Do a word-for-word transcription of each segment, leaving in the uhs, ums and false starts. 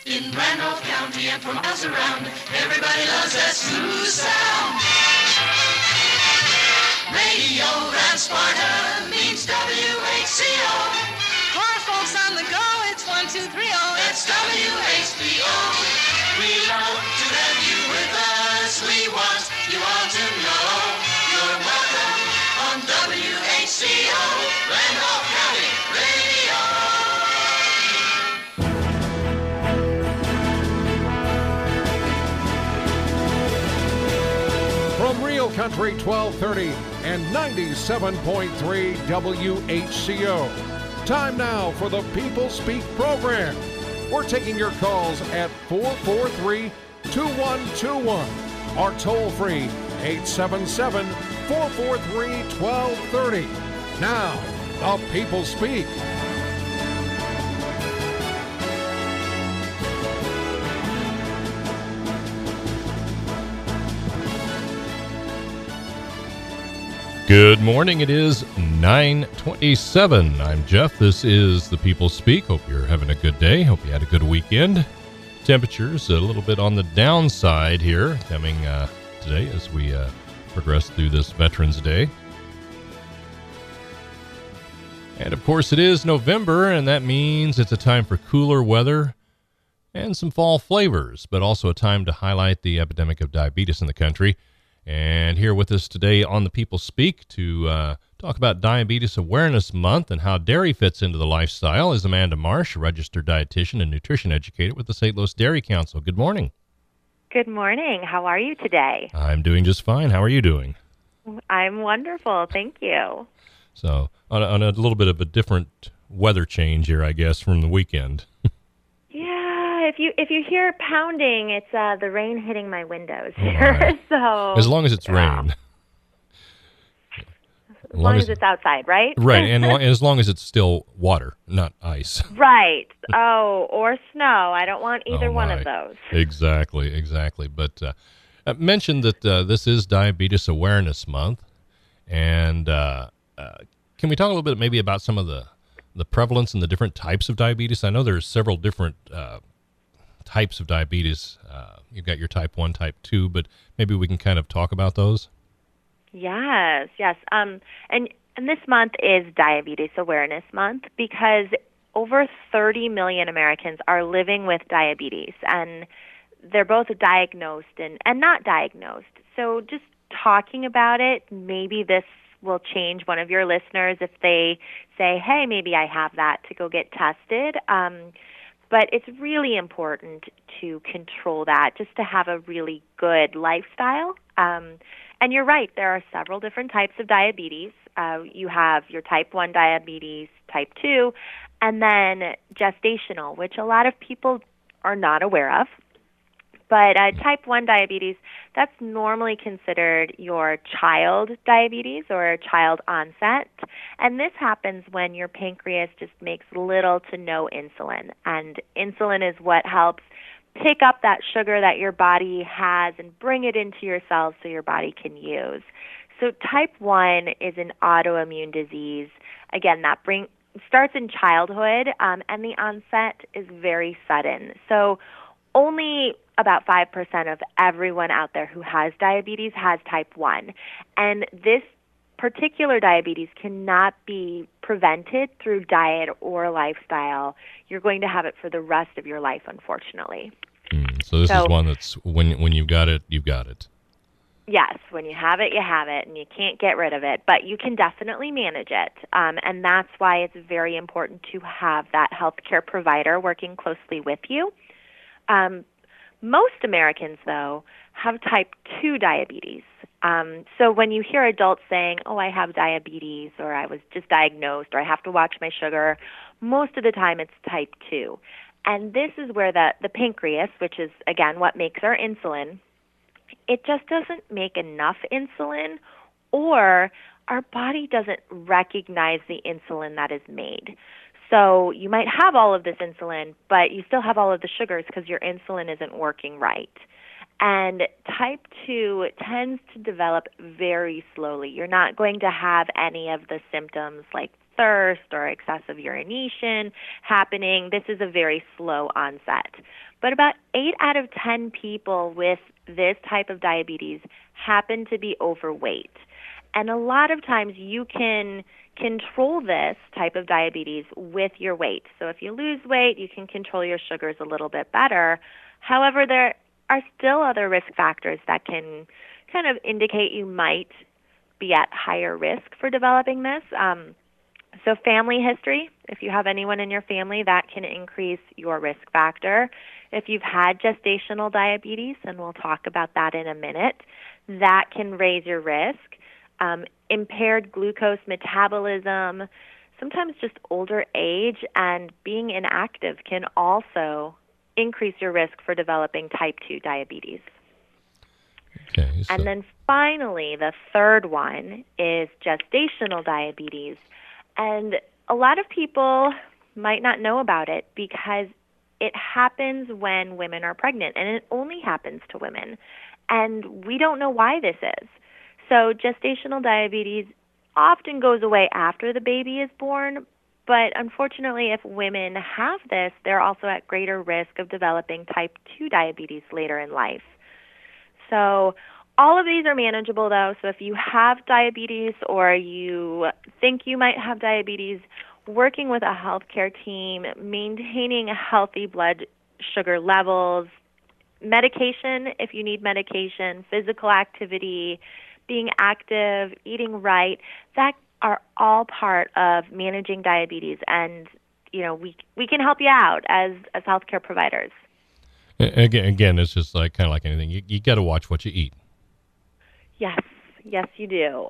In Randolph County and for miles around, everybody loves that smooth sound. Radio Grand Sparta means W H C O. Car folks on the go, it's one two three oh. It's W H C O. We love to have you with us. We want you all to know you're welcome on W H C O, Randolph County Radio. From Real Country twelve thirty and ninety-seven point three W H C O. Time now for the People Speak program. We're taking your calls at four four three, two one two one or toll free eight seven seven, four four three, one two three zero. Now, the People Speak. Good morning. It is nine twenty-seven. I'm Jeff. This is the People Speak. Hope you're having a good day. Hope you had a good weekend. Temperatures a little bit on the downside here coming uh, today as we uh, progress through this Veterans Day. And of course it is November, and that means it's a time for cooler weather and some fall flavors, but also a time to highlight the epidemic of diabetes in the country. And here with us today on the People Speak to uh, talk about Diabetes Awareness Month and how dairy fits into the lifestyle is Amanda Marsh, a registered dietitian and nutrition educator with the Saint Louis Dairy Council. Good morning. Good morning. How are you today? I'm doing just fine. How are you doing? I'm wonderful. Thank you. So on a, on a little bit of a different weather change here, I guess, from the weekend. Yeah, if you if you hear pounding, it's uh, the rain hitting my windows Oh, here. my. So As long as it's yeah. rain. As long as it's outside, right? Right, and lo- as long as it's still water, not ice. Right. Oh, or snow. I don't want either Oh, one my. of those. Exactly, exactly. But uh, I mentioned that uh, this is Diabetes Awareness Month, and uh, uh, can we talk a little bit maybe about some of the, the prevalence and the different types of diabetes? I know there's several different uh, types of diabetes. Uh, you've got your type one, type two, but maybe we can kind of talk about those. Yes, yes. Um, and and this month is Diabetes Awareness Month because over thirty million Americans are living with diabetes, and they're both diagnosed and, and not diagnosed. So just talking about it, maybe this will change one of your listeners if they say, hey, maybe I have that, to go get tested. Um, but it's really important to control that, just to have a really good lifestyle. Um, and you're right, there are several different types of diabetes. Uh, you have your type one diabetes, type two, and then gestational, which a lot of people are not aware of. But uh, type one diabetes, that's normally considered your child diabetes or child onset. And this happens when your pancreas just makes little to no insulin. And insulin is what helps pick up that sugar that your body has and bring it into your cells so your body can use. So type one is an autoimmune disease. Again, that bring, starts in childhood, um, and the onset is very sudden. So only about five percent of everyone out there who has diabetes has type one. And this particular diabetes cannot be prevented through diet or lifestyle. You're going to have it for the rest of your life, unfortunately. Mm, so this So- is one that's, when when you've got it, you've got it. Yes, when you have it, you have it, and you can't get rid of it, but you can definitely manage it. Um, and that's why it's very important to have that healthcare provider working closely with you. Um, most Americans, though, have type two diabetes. Um, so when you hear adults saying, oh, I have diabetes, or I was just diagnosed, or I have to watch my sugar, most of the time it's type two. And this is where the, the pancreas, which is, again, what makes our insulin, it just doesn't make enough insulin, or our body doesn't recognize the insulin that is made. So you might have all of this insulin, but you still have all of the sugars because your insulin isn't working right. And type two tends to develop very slowly. You're not going to have any of the symptoms like thirst or excessive urination happening, this is a very slow onset. But about eight out of ten people with this type of diabetes happen to be overweight. And a lot of times you can control this type of diabetes with your weight. So if you lose weight, you can control your sugars a little bit better. However, there are still other risk factors that can kind of indicate you might be at higher risk for developing this. Um, so family history, if you have anyone in your family, that can increase your risk factor. If you've had gestational diabetes, and we'll talk about that in a minute, that can raise your risk. Um, impaired glucose metabolism, sometimes just older age and being inactive can also increase your risk for developing type two diabetes. Okay, so. And then finally, the third one is gestational diabetes. And a lot of people might not know about it because it happens when women are pregnant, and it only happens to women. And we don't know why this is. So gestational diabetes often goes away after the baby is born, but unfortunately, if women have this, they're also at greater risk of developing type two diabetes later in life. So all of these are manageable, though. So if you have diabetes or you think you might have diabetes, working with a healthcare team, maintaining healthy blood sugar levels, medication if you need medication, physical activity, being active, eating right, that are all part of managing diabetes. And, you know, we we can help you out as, as healthcare providers. Again, again, it's just like kind of like anything. You, you got to watch what you eat. Yes, yes, you do.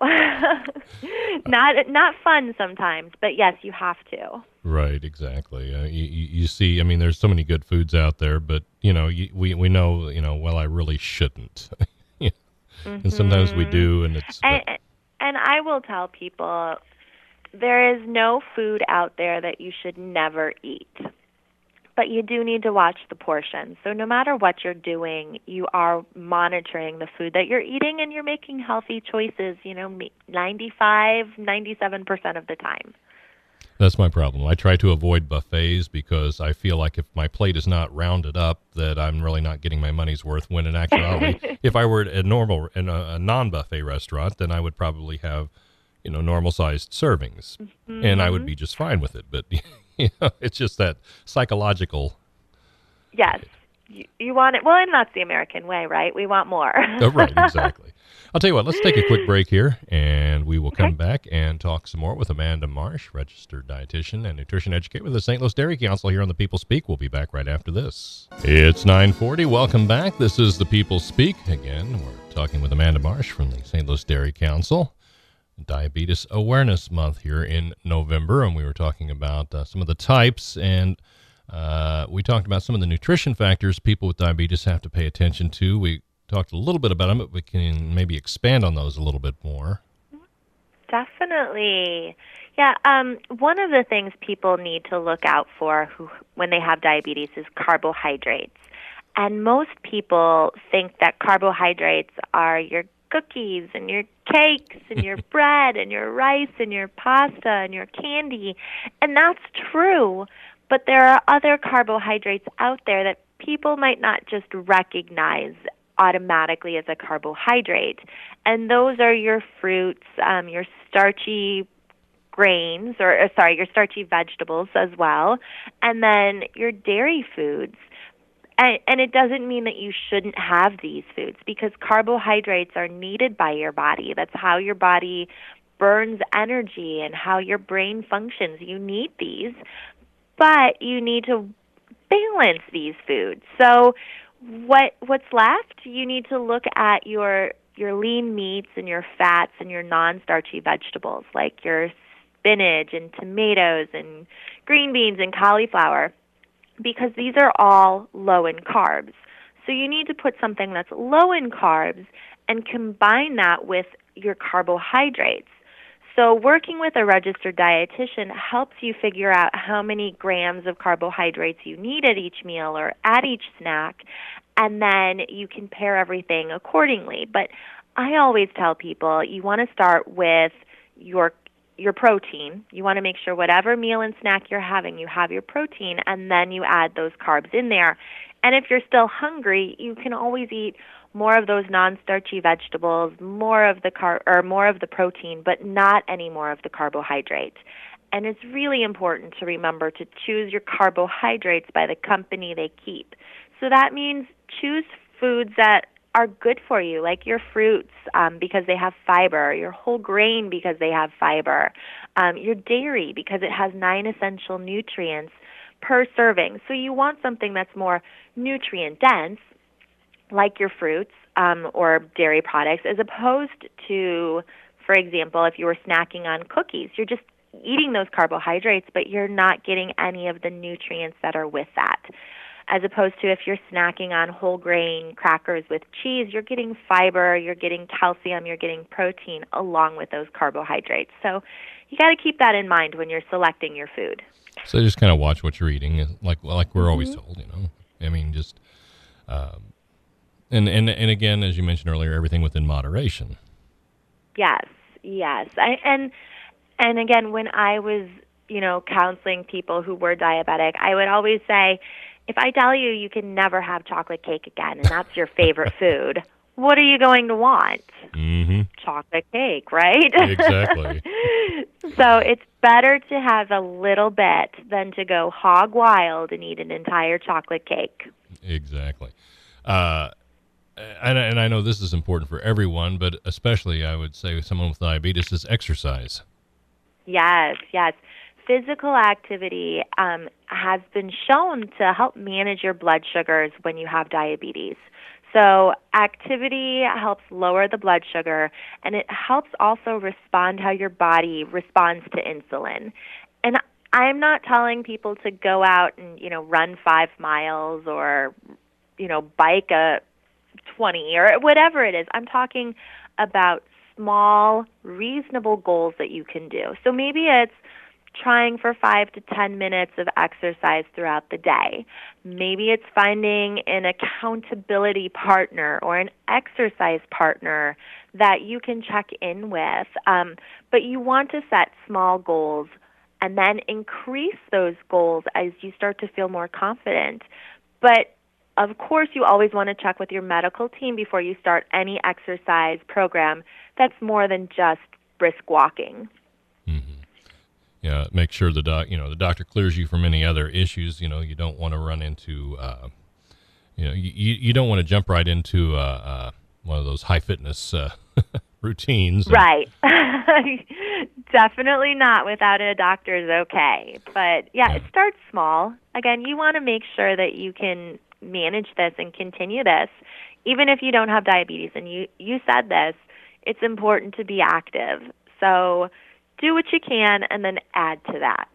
not not fun sometimes, but yes, you have to. Right, exactly. Uh, you, you see, I mean, there's so many good foods out there, but, you know, you, we, we know, you know, well, I really shouldn't. Mm-hmm. And sometimes we do, and it's... And, and I will tell people, there is no food out there that you should never eat. But you do need to watch the portions. So no matter what you're doing, you are monitoring the food that you're eating, and you're making healthy choices, you know, ninety-five, ninety-seven percent of the time. That's my problem. I try to avoid buffets because I feel like if my plate is not rounded up, that I'm really not getting my money's worth. When in actuality, if I were at a normal, in a, a non-buffet restaurant, then I would probably have, you know, normal-sized servings, mm-hmm. and I would be just fine with it. But you know, it's just that psychological. Yes, you, you want it. Well, and that's the American way, right? We want more. Oh, right, exactly. I'll tell you what, let's take a quick break here, and we will come okay. back and talk some more with Amanda Marsh, registered dietitian and nutrition educator with the Saint Louis Dairy Council here on The People Speak. We'll be back right after this. It's nine forty. Welcome back. This is The People Speak. Again, we're talking with Amanda Marsh from the Saint Louis Dairy Council. Diabetes Awareness Month here in November, and we were talking about uh, some of the types, and uh, we talked about some of the nutrition factors people with diabetes have to pay attention to. We talked a little bit about them, but we can maybe expand on those a little bit more. Definitely. Yeah, um, one of the things people need to look out for who, when they have diabetes is carbohydrates. And most people think that carbohydrates are your cookies and your cakes and your bread and your rice and your pasta and your candy. And that's true, but there are other carbohydrates out there that people might not just recognize automatically as a carbohydrate. And those are your fruits, um, your starchy grains, or, or sorry, your starchy vegetables as well, and then your dairy foods. And, and it doesn't mean that you shouldn't have these foods, because carbohydrates are needed by your body. That's how your body burns energy and how your brain functions. You need these, but you need to balance these foods. So what what's left, you need to look at your your lean meats and your fats and your non-starchy vegetables, like your spinach and tomatoes and green beans and cauliflower, because these are all low in carbs. So you need to put something that's low in carbs and combine that with your carbohydrates. So working with a registered dietitian helps you figure out how many grams of carbohydrates you need at each meal or at each snack, and then you can pair everything accordingly. But I always tell people you want to start with your your protein. You want to make sure whatever meal and snack you're having, you have your protein, and then you add those carbs in there. And if you're still hungry, you can always eat more of those non-starchy vegetables, more of the car or more of the protein, but not any more of the carbohydrate. And it's really important to remember to choose your carbohydrates by the company they keep. So that means choose foods that are good for you, like your fruits um, because they have fiber, your whole grain because they have fiber, um, your dairy because it has nine essential nutrients per serving. So you want something that's more nutrient dense, like your fruits um, or dairy products, as opposed to, for example, if you were snacking on cookies, you're just eating those carbohydrates, but you're not getting any of the nutrients that are with that. As opposed to if you're snacking on whole grain crackers with cheese, you're getting fiber, you're getting calcium, you're getting protein along with those carbohydrates. So you got to keep that in mind when you're selecting your food. So just kind of watch what you're eating, like like we're Mm-hmm. always told, you know. I mean, just um, and and and again, as you mentioned earlier, everything within moderation. Yes, yes, I, and and again, when I was, you know, counseling people who were diabetic, I would always say, if I tell you you can never have chocolate cake again, and that's your favorite food, what are you going to want? Mm-hmm. Chocolate cake, right? Exactly. So it's better to have a little bit than to go hog wild and eat an entire chocolate cake. Exactly. Uh, and, and I know this is important for everyone, but especially I would say someone with diabetes is exercise. Yes, yes. Physical activity um, has been shown to help manage your blood sugars when you have diabetes. So activity helps lower the blood sugar, and it helps also respond how your body responds to insulin. And I'm not telling people to go out and, you know, run five miles or, you know, bike a twenty or whatever it is. I'm talking about small, reasonable goals that you can do. So maybe it's trying for five to ten minutes of exercise throughout the day. Maybe it's finding an accountability partner or an exercise partner that you can check in with. Um, but you want to set small goals and then increase those goals as you start to feel more confident. But of course, you always want to check with your medical team before you start any exercise program that's more than just brisk walking. Mm-hmm. Yeah, make sure the doc, you know, the doctor clears you from any other issues. You know, you don't want to run into, uh, you know, you you don't want to jump right into uh, uh, one of those high fitness uh, routines. Right. Definitely not without a doctor's okay. But yeah, Yeah. it starts small. Again, you want to make sure that you can manage this and continue this, even if you don't have diabetes. And you, you said this, it's important to be active. So do what you can and then add to that.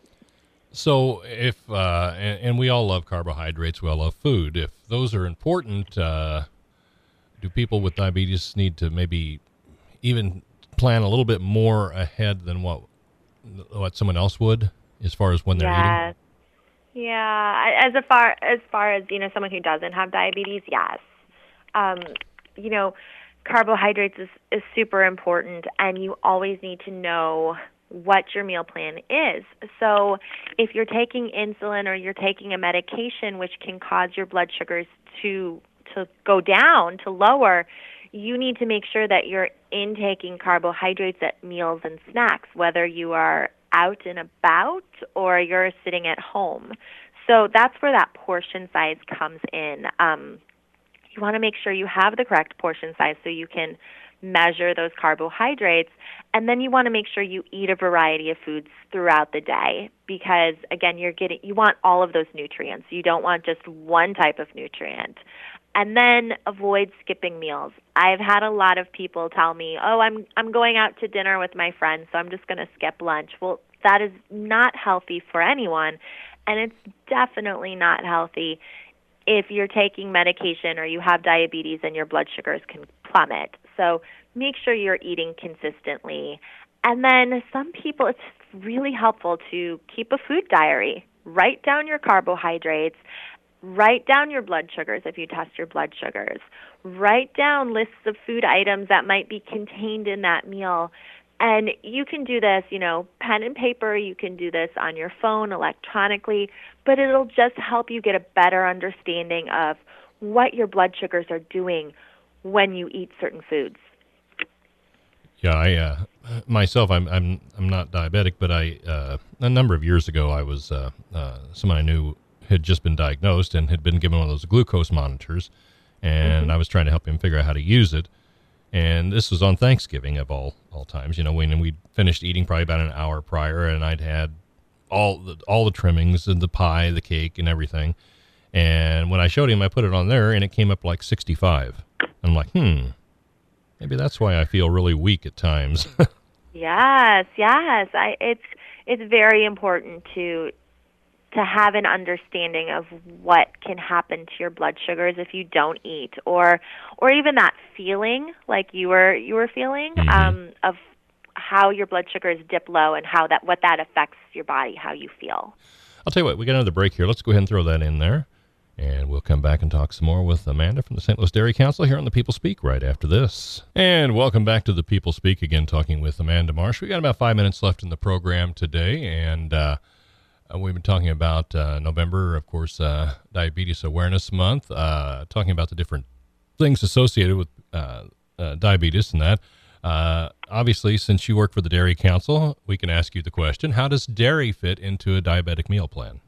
So if, uh, and, and we all love carbohydrates, we all love food. If those are important, uh, do people with diabetes need to maybe even plan a little bit more ahead than what what someone else would as far as when they're Yes. eating? Yeah. As a far as far as, you know, someone who doesn't have diabetes, yes. Um, you know, carbohydrates is, is super important, and you always need to know what your meal plan is. So if you're taking insulin or you're taking a medication which can cause your blood sugars to to go down, to lower, you need to make sure that you're intaking carbohydrates at meals and snacks, whether you are out and about or you're sitting at home. So that's where that portion size comes in. Um, you want to make sure you have the correct portion size so you can measure those carbohydrates, and then you want to make sure you eat a variety of foods throughout the day because, again, you're getting you want all of those nutrients. You don't want just one type of nutrient. And then avoid skipping meals. I've had a lot of people tell me, "Oh, I'm I'm going out to dinner with my friends, so I'm just going to skip lunch." Well, that is not healthy for anyone, and it's definitely not healthy if you're taking medication or you have diabetes and your blood sugars can plummet. So make sure you're eating consistently. And then some people, it's really helpful to keep a food diary. Write down your carbohydrates. Write down your blood sugars if you test your blood sugars. Write down lists of food items that might be contained in that meal. And you can do this, you know, pen and paper, you can do this on your phone electronically, but it'll just help you get a better understanding of what your blood sugars are doing when you eat certain foods. Yeah, I uh, myself, I'm I'm I'm not diabetic, but I uh, a number of years ago, I was uh, uh, someone I knew had just been diagnosed and had been given one of those glucose monitors, and mm-hmm. I was trying to help him figure out how to use it. And this was on Thanksgiving of all all times, you know, when we finished eating probably about an hour prior, and I'd had all the all the trimmings and the pie, the cake, and everything. And when I showed him, I put it on there, and it came up like sixty-five. I'm like, hmm. Maybe that's why I feel really weak at times. Yes, yes. I, it's it's very important to to have an understanding of what can happen to your blood sugars if you don't eat, or or even that feeling like you were you were feeling mm-hmm. um, of how your blood sugars dip low and how that what that affects your body, how you feel. I'll tell you what, we got another break here. Let's go ahead and throw that in there. And we'll come back and talk some more with Amanda from the Saint Louis Dairy Council here on The People Speak right after this. And welcome back to The People Speak, again talking with Amanda Marsh. We got about five minutes left in the program today, and uh, we've been talking about uh, November, of course, uh, Diabetes Awareness Month, uh, talking about the different things associated with uh, uh, diabetes and that. Uh, obviously, since you work for the Dairy Council, we can ask you the question, how does dairy fit into a diabetic meal plan?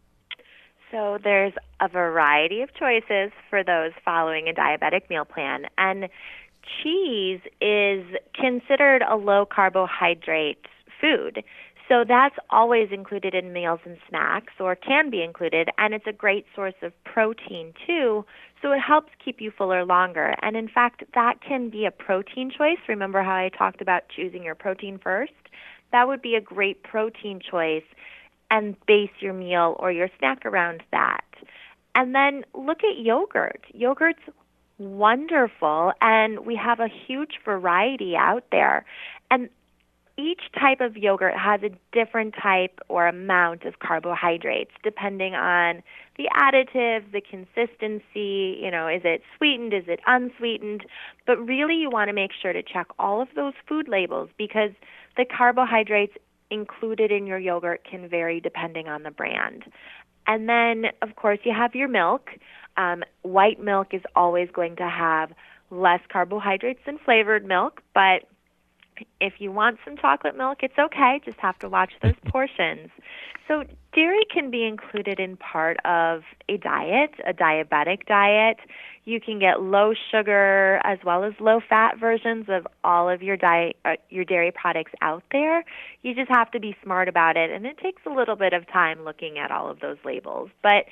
So there's a variety of choices for those following a diabetic meal plan. And cheese is considered a low-carbohydrate food. So that's always included in meals and snacks, or can be included, and it's a great source of protein too, so it helps keep you fuller longer. And in fact, that can be a protein choice. Remember how I talked about choosing your protein first? That would be a great protein choice, and base your meal or your snack around that. And then look at yogurt. Yogurt's wonderful, and we have a huge variety out there. And each type of yogurt has a different type or amount of carbohydrates depending on the additives, the consistency, you know, is it sweetened, is it unsweetened? But really you want to make sure to check all of those food labels, because the carbohydrates included in your yogurt can vary depending on the brand. And then, of course, you have your milk. Um, white milk is always going to have less carbohydrates than flavored milk, but if you want some chocolate milk, it's okay. Just have to watch those portions. So dairy can be included in part of a diet, a diabetic diet. You can get low sugar as well as low fat versions of all of your diet, uh, your dairy products out there. You just have to be smart about it, and it takes a little bit of time looking at all of those labels. But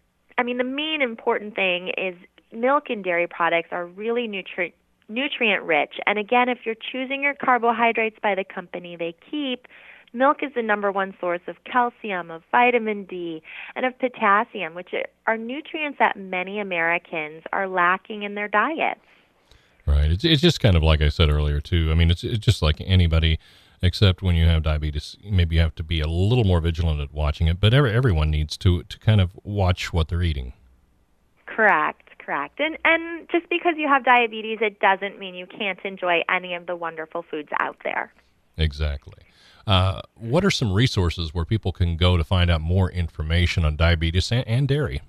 I mean, the main important thing is milk and dairy products are really nutri- nutrient rich. And again, if you're choosing your carbohydrates by the company they keep, milk is the number one source of calcium, of vitamin D, and of potassium, which are nutrients that many Americans are lacking in their diets. Right. It's it's just kind of like I said earlier, too. I mean, it's, it's just like anybody, except when you have diabetes, maybe you have to be a little more vigilant at watching it, but every, everyone needs to, to kind of watch what they're eating. Correct. Correct. And and just because you have diabetes, it doesn't mean you can't enjoy any of the wonderful foods out there. Exactly. Uh, what are some resources where people can go to find out more information on diabetes and, and dairy?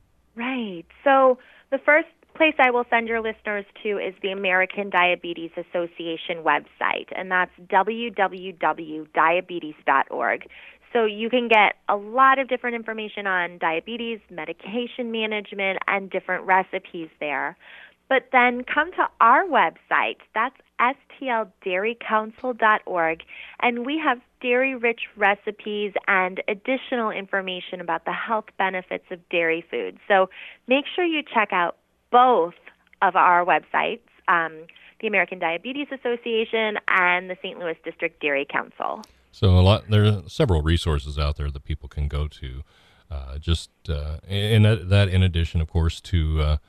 Right. So the first place I will send your listeners to is the American Diabetes Association website, and that's w w w dot diabetes dot org. So you can get a lot of different information on diabetes, medication management, and different recipes there. But then come to our website. That's s t l dairy council dot org, and we have dairy-rich recipes and additional information about the health benefits of dairy foods. So make sure you check out both of our websites, um, the American Diabetes Association and the Saint Louis District Dairy Council. So a lot, there are several resources out there that people can go to. Uh, just uh, and that, that, in addition, of course, to uh,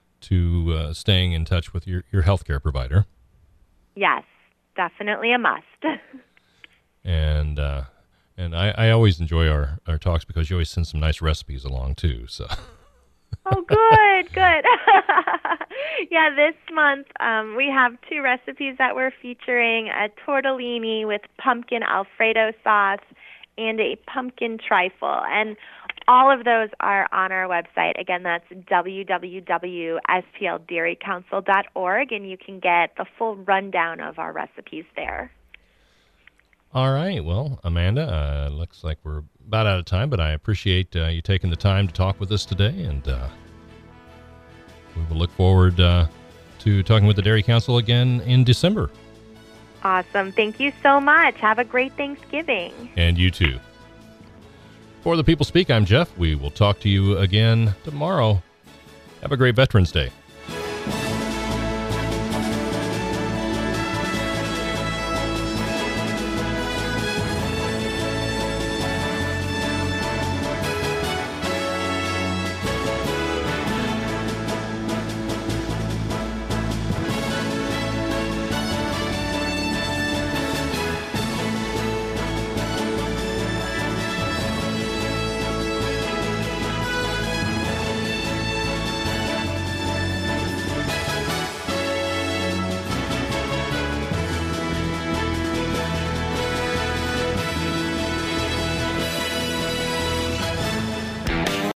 to uh, staying in touch with your your healthcare provider. Yes, definitely a must. and uh, and I, I always enjoy our, our talks because you always send some nice recipes along too. So. Oh, good, good. Yeah, this month um, we have two recipes that we're featuring, a tortellini with pumpkin Alfredo sauce and a pumpkin trifle. And all of those are on our website. Again, that's w w w dot s p l dairy council dot org, and you can get the full rundown of our recipes there. All right. Well, Amanda, uh, looks like we're about out of time, but I appreciate uh, you taking the time to talk with us today, and uh, we will look forward uh, to talking with the Dairy Council again in December. Awesome. Thank you so much. Have a great Thanksgiving. And you too. For The People Speak, I'm Jeff. We will talk to you again tomorrow. Have a great Veterans Day.